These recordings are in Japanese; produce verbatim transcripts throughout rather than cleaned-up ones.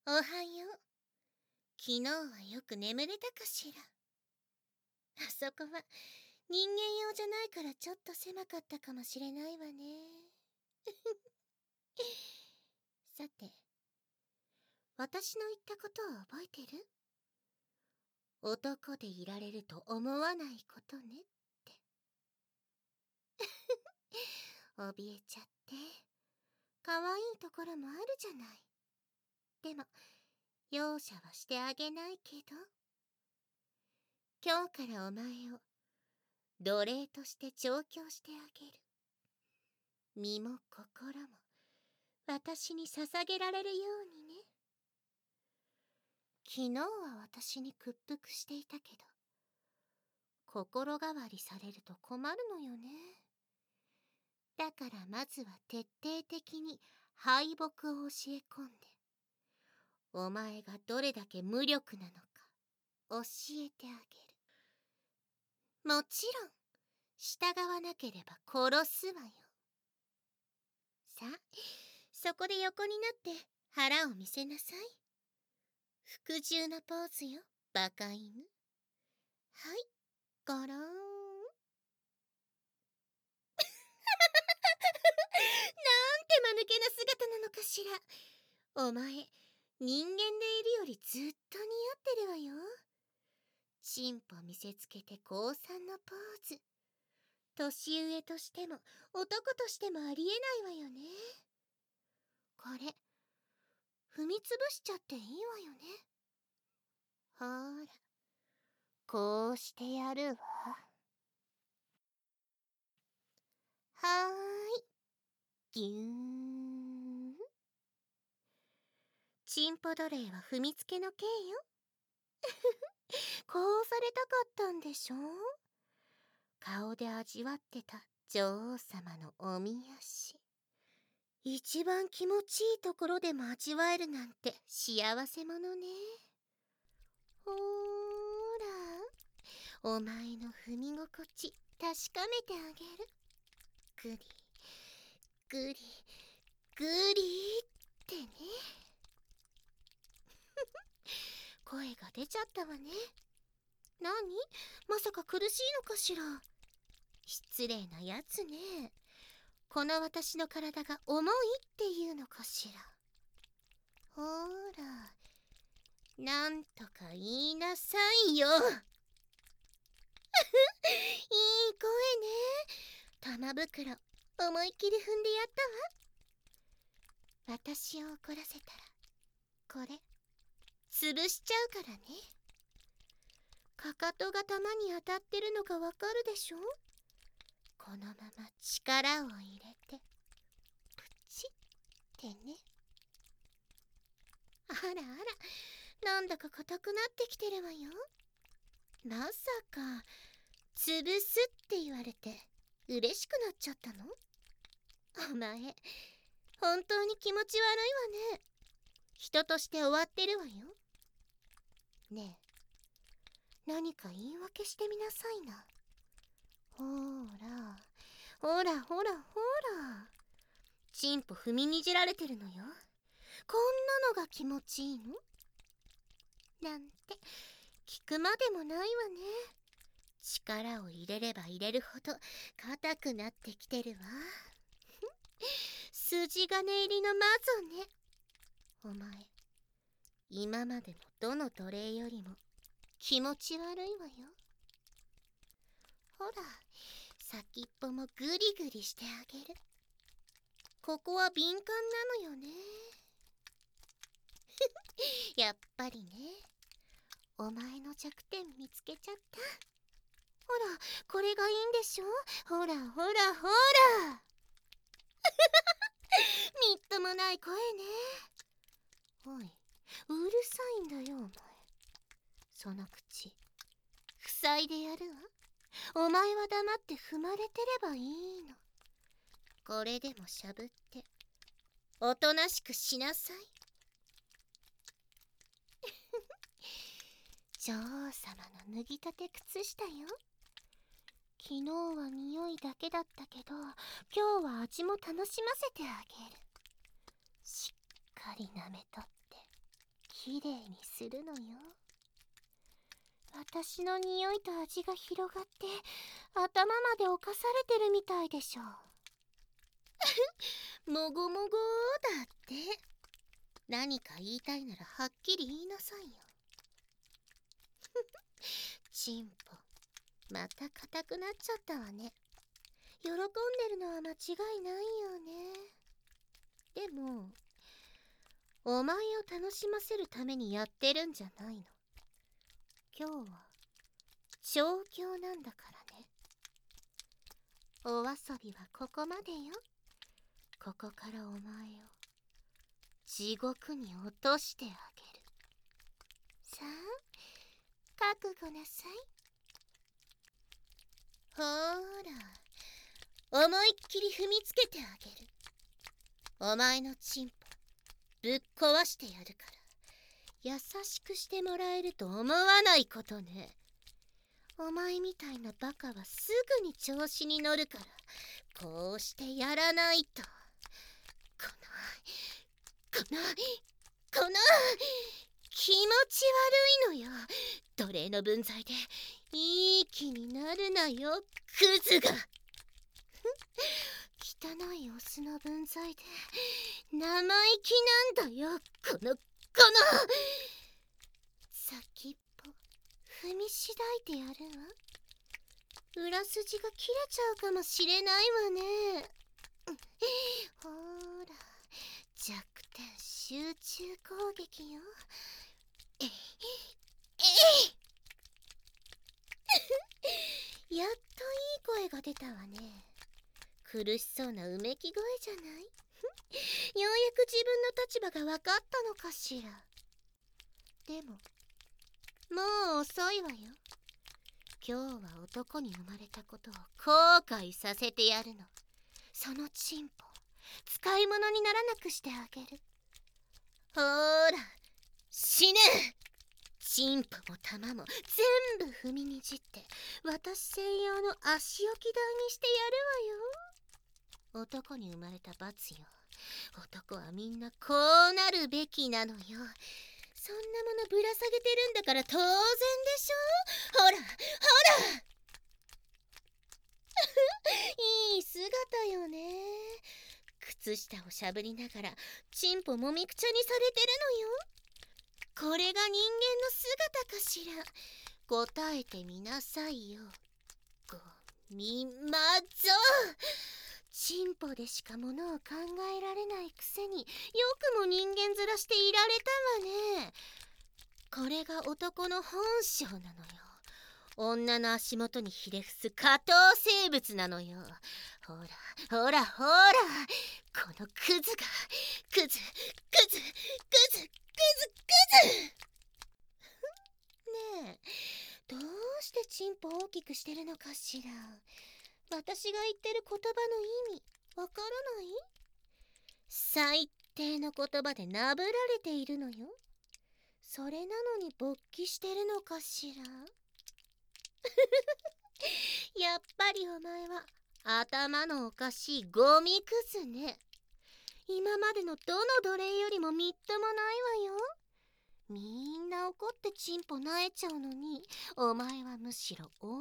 おはよう。昨日はよく眠れたかしら。あそこは人間用じゃないからちょっと狭かったかもしれないわね。さて、私の言ったことを覚えてる？男でいられると思わないことねって。怯えちゃって。可愛いところもあるじゃない。でも、容赦はしてあげないけど。今日からお前を奴隷として調教してあげる。身も心も私に捧げられるようにね。昨日は私に屈服していたけど、心変わりされると困るのよね。だからまずは徹底的に敗北を教え込んで、お前がどれだけ無力なのか教えてあげる。もちろん従わなければ殺すわよ。さあ、そこで横になって腹を見せなさい。服従のポーズよ、バカ犬。はい、ゴローン。なんて間抜けな姿なのかしら。お前、人間でいるよりずっと似合ってるわよ。チンポ見せつけて降参のポーズ。年上としても男としてもありえないわよね。これ、踏みつぶしちゃっていいわよね。ほーら、こうしてやるわ。はーい。ぎゅーん。チンポ奴隷は踏みつけの刑よ。こうされたかったんでしょ？顔で味わってた女王様のおみ足。一番気持ちいいところでも味わえるなんて幸せ者ね。ほーら、お前の踏み心地確かめてあげる。グリ、グリ、グリってね。声が出ちゃったわね。何？まさか苦しいのかしら。失礼なやつね。この私の体が重いっていうのかしら。ほーら、なんとか言いなさいよ。いい声ね。玉袋、思いっきり踏んでやったわ。私を怒らせたら、これ、潰しちゃうからね。かかとが玉に当たってるのがわかるでしょ？このまま力を入れて、プチってね。あらあら、なんだか硬くなってきてるわよ。まさか、潰すって言われて、嬉しくなっちゃったの？お前、本当に気持ち悪いわね。人として終わってるわよ。ねえ、何か言い訳してみなさいな。ほーら、ほらほらほら。チンポ踏みにじられてるのよ。こんなのが気持ちいいの？なんて聞くまでもないわね。力を入れれば入れるほど硬くなってきてるわ。筋金入りのマゾね。お前、今までのどの奴隷よりも気持ち悪いわよ。ほら、先っぽもグリグリしてあげる。ここは敏感なのよね。やっぱりね。お前の弱点見つけちゃった。ほら、これがいいんでしょ？ほらほらほら。みっともない声ね。おい、うるさいんだよお前。その口、塞いでやるわ。お前は黙って踏まれてればいいの。これでもしゃぶって、おとなしくしなさい。女王様の脱ぎたて靴下よ。昨日は匂いだけだったけど、今日は味も楽しませてあげる。しっかり舐めとって、 きれいにするのよ。私の匂いと味が広がって頭まで侵されてるみたいでしょ。もごもごーだって。何か言いたいならはっきり言いなさいよ。チンポ、また硬くなっちゃったわね。喜んでるのは間違いないよね。でもお前を楽しませるためにやってるんじゃないの。今日は調教なんだからね。お遊びはここまでよ。ここからお前を地獄に落としてあげる。さあ、覚悟なさい。ほーら、思いっきり踏みつけてあげる。お前のチンポぶっ壊してやるから。優しくしてもらえると思わないことね。お前みたいなバカはすぐに調子に乗るから、こうしてやらないと。このこのこの気持ち悪いのよ。奴隷の分際でいい気になるなよ、クズが。汚いオスの分際で生意気なんだよ、このこの先っぽ踏みしだいてやるわ。裏筋が切れちゃうかもしれないわね。ほーら、弱点集中攻撃よ。えいえいやっといい声が出たわね。苦しそうなうめき声じゃない？ようやく自分の立場が分かったのかしら。でももう遅いわよ。今日は男に生まれたことを後悔させてやるの。そのチンポ使い物にならなくしてあげる。ほーら、死ね。チンポも玉も全部踏みにじって私専用の足置き台にしてやるわよ。男に生まれた罰よ。男はみんなこうなるべきなのよ。そんなものぶら下げてるんだから当然でしょ。ほらほらいい姿よね。靴下をしゃぶりながらチンポもみくちゃにされてるのよ。これが人間の姿かしら。答えてみなさいよ。ごみまぞ。チンポでしかものを考えられないくせによくも人間面していられたわね。これが男の本性なのよ。女の足元にひれ伏す下等生物なのよ。ほらほらほら、このクズがクズクズクズクズクズクズねえ、どうしてチンポ大きくしてるのかしら。私が言ってる言葉の意味わからない？最低の言葉でなぶられているのよ。それなのに勃起してるのかしら。やっぱりお前は頭のおかしいゴミクズね。今までのどの奴隷よりもみっともないわよ。みんな怒ってチンポなえちゃうのに、お前はむしろ大喜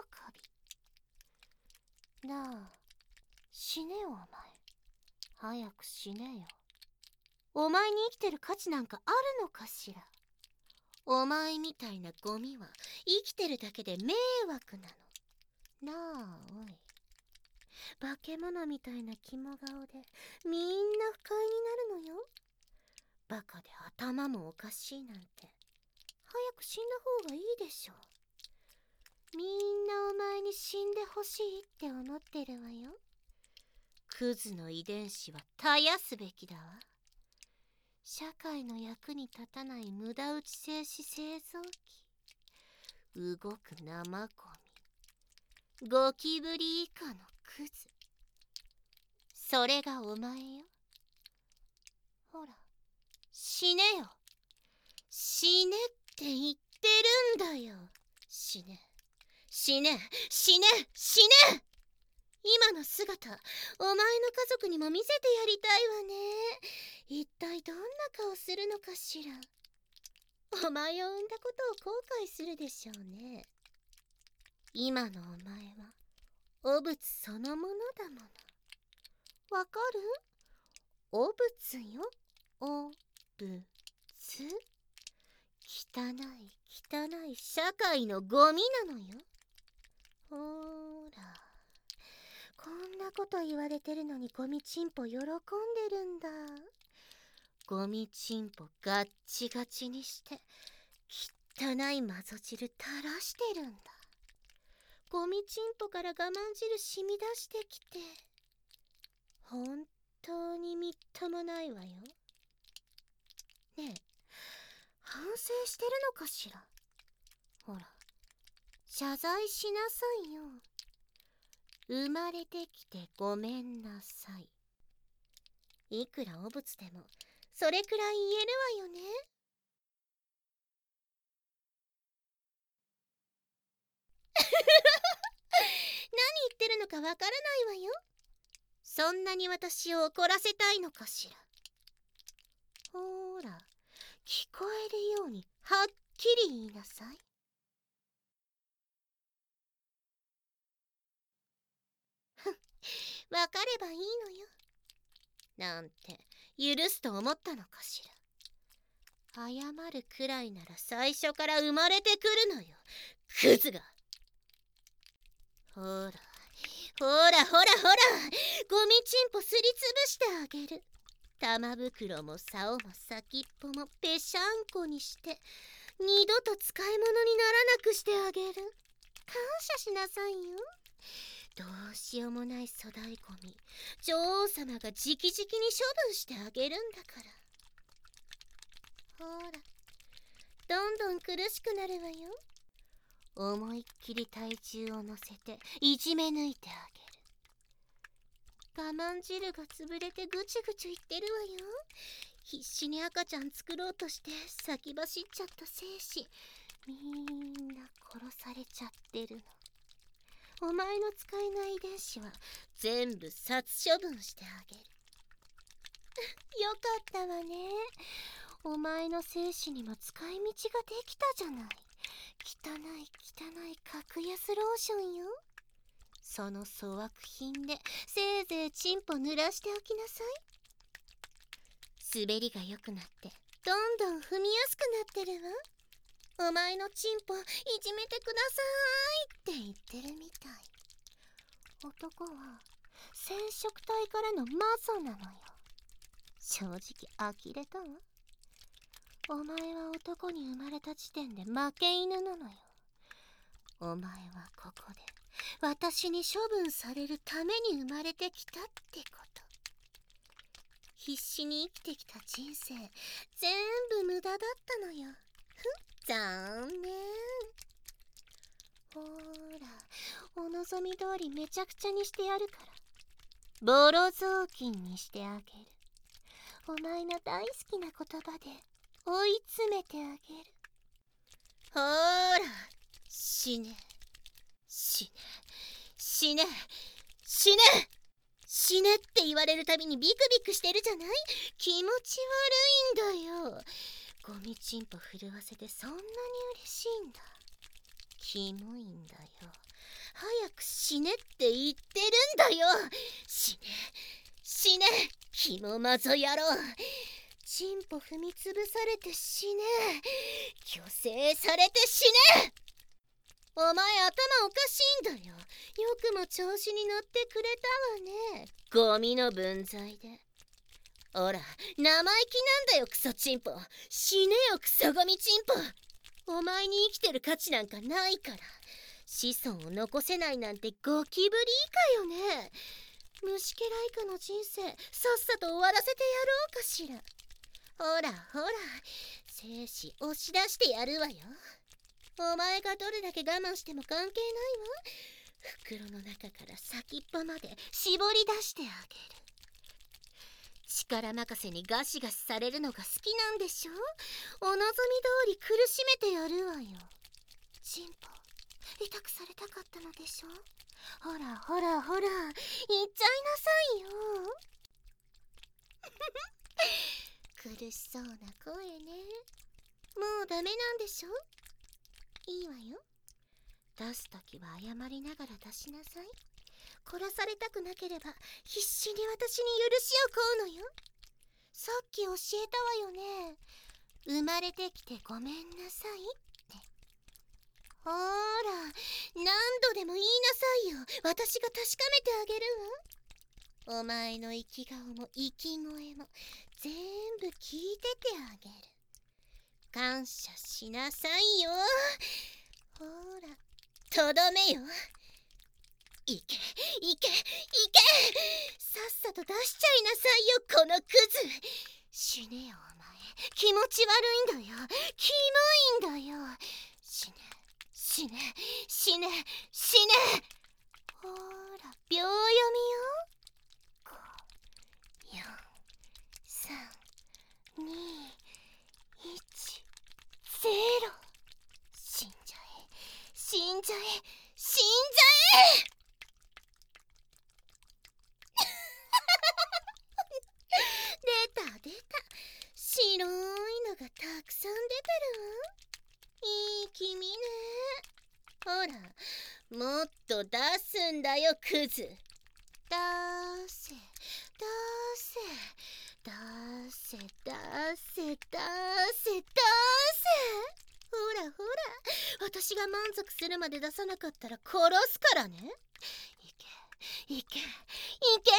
び。なあ、死ねよお前。早く死ねよ。お前に生きてる価値なんかあるのかしら。お前みたいなゴミは生きてるだけで迷惑なの。なあおい。化け物みたいな肝顔でみんな不快になるのよ。バカで頭もおかしいなんて早く死んだ方がいいでしょ。みんなお前に死んでほしいって思ってるわよ。クズの遺伝子は絶やすべきだわ。社会の役に立たない無駄打ち精子製造機。動く生ゴミ。ゴキブリ以下のクズ。それがお前よ。ほら、死ねよ。死ねって言ってるんだよ。死ね。死ね。死ね。死ね。今の姿、お前の家族にも見せてやりたいわね。一体どんな顔するのかしら。 お前を産んだことを後悔するでしょうね。今のお前は汚物そのものだもの。わかる？汚物よ。汚物。汚い汚い社会のゴミなのよ。ほーら、こんなこと言われてるのにゴミチンポ喜んでるんだ。ゴミチンポガッチガチにして汚いマゾ汁垂らしてるんだ。ゴミチンポから我慢汁染み出してきて、本当にみっともないわよ。ねえ、反省してるのかしら。ほら、謝罪しなさいよ。生まれてきてごめんなさい。いくら汚物でもそれくらい言えるわよね。何言ってるのかわからないわよ。そんなに私を怒らせたいのかしら。ほーら、聞こえるようにはっきり言いなさい。ふん、わかればいいのよ。なんて許すと思ったのかしら。謝るくらいなら最初から生まれてくるのよ、クズが。ほらほらほらほら、ゴミチンポすりつぶしてあげる。玉袋も竿も先っぽもぺしゃんこにして二度と使い物にならなくしてあげる。感謝しなさいよ。どうしようもない粗大ゴミ、女王様が直々に処分してあげるんだから。ほら、どんどん苦しくなるわよ。思いっきり体重を乗せていじめ抜いてあげる。我慢汁が潰れてぐちゅぐちゅ言ってるわよ。必死に赤ちゃん作ろうとして先走っちゃった精子、みんな殺されちゃってるの。お前の使えない遺伝子は全部殺処分してあげる。よかったわね。お前の精子にも使い道ができたじゃない。汚い汚い格安ローションよ。その粗悪品でせいぜいチンポ濡らしておきなさい。滑りが良くなってどんどん踏みやすくなってるわ。お前のチンポいじめてくださいって言ってるみたい。男は染色体からの魔素なのよ。正直呆れたわ。お前は男に生まれた時点で負け犬なのよ。お前はここで私に処分されるために生まれてきたってこと。必死に生きてきた人生全部無駄だったのよ。ふん、残念。ほーら、お望み通りめちゃくちゃにしてやるから。ボロ雑巾にしてあげる。お前の大好きな言葉で追い詰めてあげる。ほーら、死ね死ね死ね死ね死ねって言われるたびにビクビクしてるじゃない。気持ち悪いんだよ。ゴミチンポ震わせてそんなに嬉しいんだ。キモいんだよ。早く死ねって言ってるんだよ。死ね死ね、キモマゾ野郎。チンポ踏みつぶされて死ね、虚勢されて死ね。お前頭おかしいんだよ。よくも調子に乗ってくれたわね。ゴミの分際で。おら、生意気なんだよクソチンポ。死ねよクソゴミチンポ。お前に生きてる価値なんかないから。子孫を残せないなんてゴキブリ以下よね。虫けら以下の人生さっさと終わらせてやろうかしら。ほらほら、精子押し出してやるわよ。お前がどれだけ我慢しても関係ないわ。袋の中から先っぽまで絞り出してあげる。力任せにガシガシされるのが好きなんでしょ。お望み通り苦しめてやるわよ。チンポ痛くされたかったのでしょ。ほらほらほら、言っちゃいなさいよ。苦しそうな声ね。 もうダメなんでしょ。いいわよ。出すときは謝りながら出しなさい。殺されたくなければ必死に私に許しを請うのよ。さっき教えたわよね。生まれてきてごめんなさいって。ほーら、何度でも言いなさいよ。私が確かめてあげるわ。お前の生き顔も生き声も全部聞いててあげる。感謝しなさいよ。ほら、とどめよ。いけ、いけ、いけ。さっさと出しちゃいなさいよ、このクズ。死ねよお前。気持ち悪いんだよ。キモいんだよ。死ね、死ね、死ね、死ね。ほら、秒読みよ。ご、よん、さん、に、いち、ゼロ。死んじゃえ、死んじゃえ、死んじゃえ。出た出た。白いのがたくさん出てるわ。いい君ね。ほら、もっと出すんだよクズ。出せ出せ出せ出せ出せ出せ。ほらほら、私が満足するまで出さなかったら殺すからね。いけいけいけ。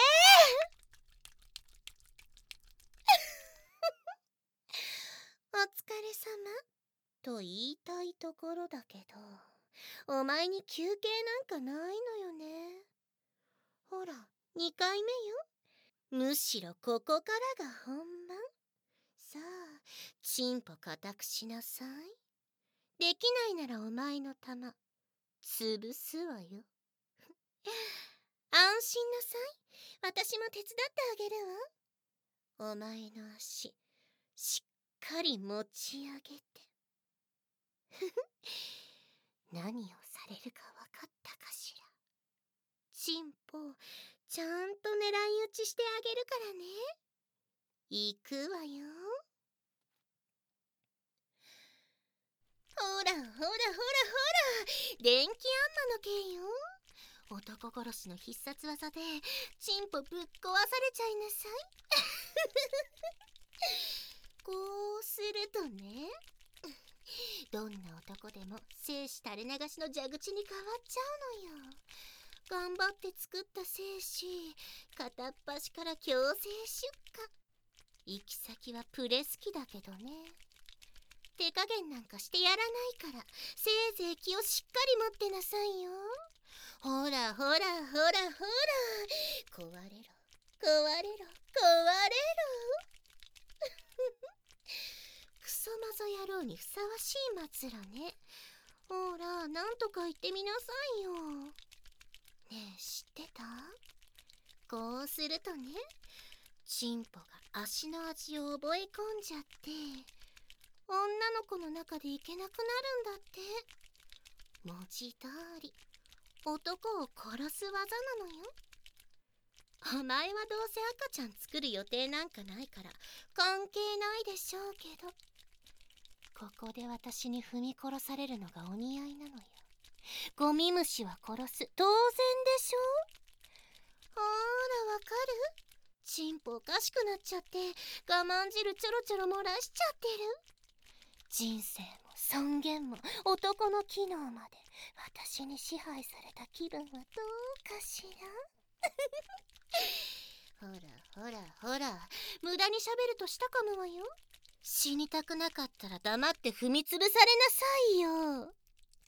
お疲れ様と言いたいところだけど、お前に休憩なんかないのよね。ほら、にかいめよ。むしろここからが本番。さあ、チンポ固くしなさい。できないならお前の玉潰すわよ。安心なさい。私も手伝ってあげるわ。お前の足しっかり持ち上げて。何をされるかわかったかしら。チンポちゃんと狙い撃ちしてあげるからね。行くわよ。ほらほらほらほら、電気あんまの剣よ。男殺しの必殺技でチンポぶっ壊されちゃいなさい。こうするとね、どんな男でも精子垂れ流しの蛇口に変わっちゃうのよ。頑張って作った精子片っ端から強制出荷。行き先はプレス機だけどね。手加減なんかしてやらないから、せいぜい気をしっかり持ってなさいよ。ほらほらほらほら、壊れろ壊れろ壊れろ。クソマゾ野郎にふさわしい末路ね。ほら、なんとか言ってみなさいよ。ねえ、知ってた？こうするとね、チンポが足の味を覚え込んじゃって、女の子の中でいけなくなるんだって。文字通り男を殺す技なのよ。お前はどうせ赤ちゃん作る予定なんかないから関係ないでしょうけど、ここで私に踏み殺されるのがお似合いなのよ。ゴミ虫は殺す、当然でしょ。ほーら、わかる？チンポおかしくなっちゃって我慢汁ちょろちょろ漏らしちゃってる。人生も尊厳も男の機能まで私に支配された気分はどうかしら。ほらほらほら、無駄に喋るとしたかむわよ。死にたくなかったら黙って踏みつぶされなさいよ。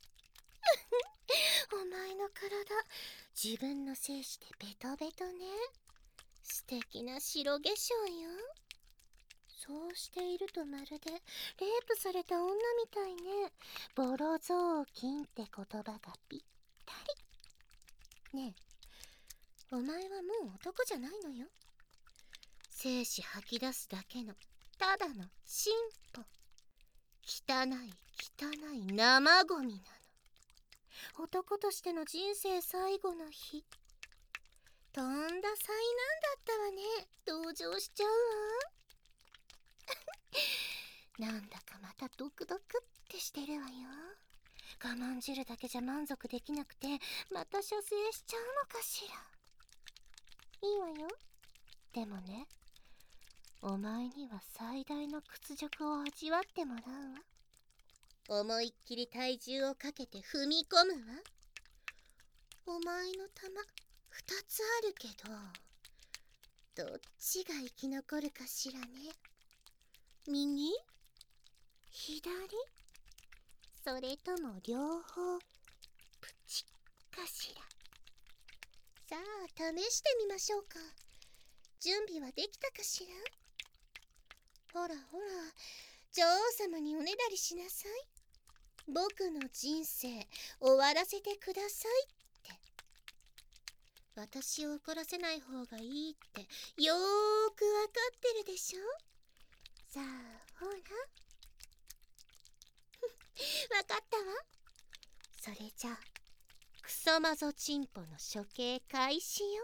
お前の体、自分の精子でベトベトね。素敵な白化粧よ。そうしているとまるでレイプされた女みたいね。ボロ雑巾って言葉がぴったり。ねえ、お前はもう男じゃないのよ。精子吐き出すだけのただのチンポ。汚い汚い生ゴミなの。男としての人生最後の日、とんだ災難だったわね。同情しちゃうわ。なんだかまたドクドクってしてるわよ。我慢汁だけじゃ満足できなくて、また射精しちゃうのかしら。いいわよ。でもね、お前には最大の屈辱を味わってもらうわ。思いっきり体重をかけて踏み込むわ。お前の玉二つあるけど、どっちが生き残るかしらね。右？左？それとも両方プチッかしら。さあ試してみましょうか。準備はできたかしら。ほらほら、女王様におねだりしなさい。僕の人生終わらせてくださいって。私を怒らせない方がいいってよーくわかってるでしょ。さあほらわかったわ。それじゃあクソマゾチンポの処刑開始よ。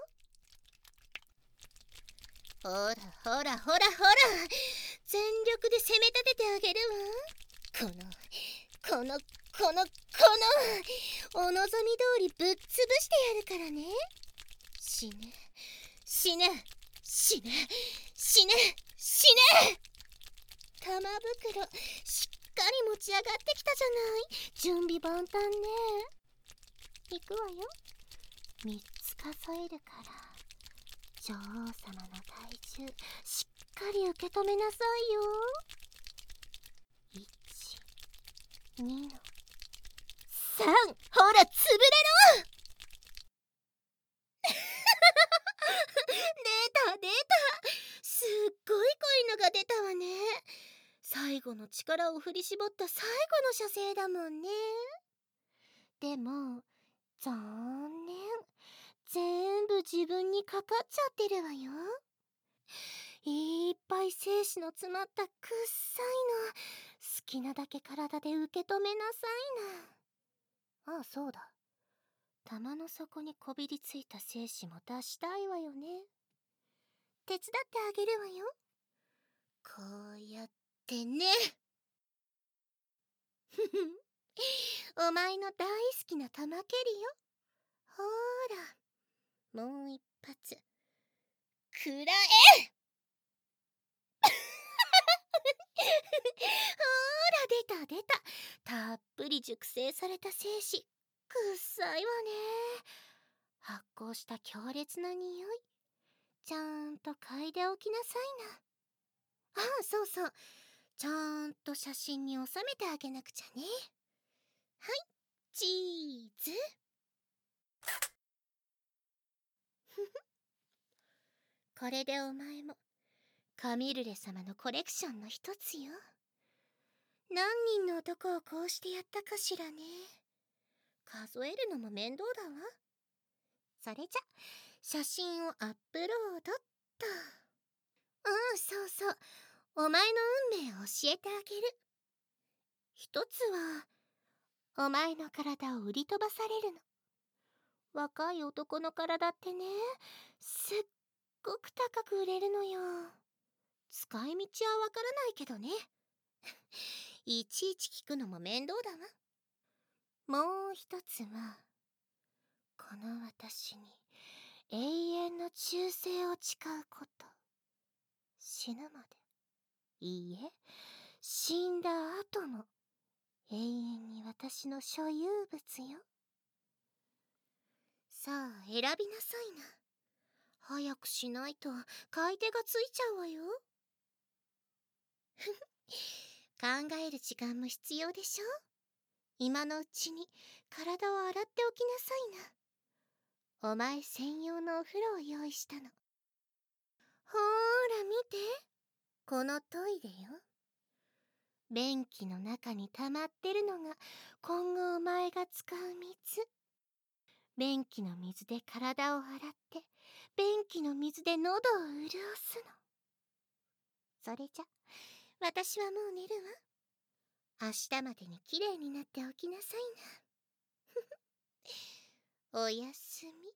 ほらほらほらほら、全力で攻め立ててあげるわ。このこのこのこのお望み通りぶっ潰してやるからね。死ね死ね死ね死ね死ね。玉袋しっかり持ち上がってきたじゃない。準備万端ね。いくわよ。みっつ数えるから女王様の体重しっかり受け止めなさいよ。いち、にのさん。ほら潰れろ出た出た、すっごい濃いのが出たわね。最後の力を振り絞った最後の射精だもんね。でも残念、全部自分にかかっちゃってるわよ。いっぱい精子の詰まったくっさいの、好きなだけ体で受け止めなさいな。ああそうだ、玉の底にこびりついた精子も出したいわよね。手伝ってあげるわよ。こうやってね。お前の大好きな玉蹴りよ。ほーら、もう一発くらえ。ほーら出た出た、たっぷり熟成された精子、くっさいわね。発酵した強烈な匂い、ちゃんと嗅いでおきなさいな。ああそうそう、ちゃんと写真に収めてあげなくちゃね。はい、チーズ。これでお前もカミルレ様のコレクションの一つよ。何人の男をこうしてやったかしらね。数えるのも面倒だわ。それじゃ写真をアップロードっと。うんそうそう、お前の運命を教えてあげる。一つはお前の体を売り飛ばされるの。若い男の体ってね、すっごく高く売れるのよ。使い道はわからないけどね。いちいち聞くのも面倒だわ。もう一つはこの私に永遠の忠誠を誓うこと。死ぬまで、いいえ死んだ後も永遠に私の所有物よ。さあ選びなさいな。早くしないと買い手がついちゃうわよ。考える時間も必要でしょ。今のうちに体を洗っておきなさいな。お前専用のお風呂を用意したの。ほーら見て、このトイレよ。便器の中に溜まってるのが今後お前が使う水。便器の水で体を洗って便器の水で喉を潤すの。それじゃ私はもう寝るわ。明日までにきれいになっておきなさいな。おやすみ。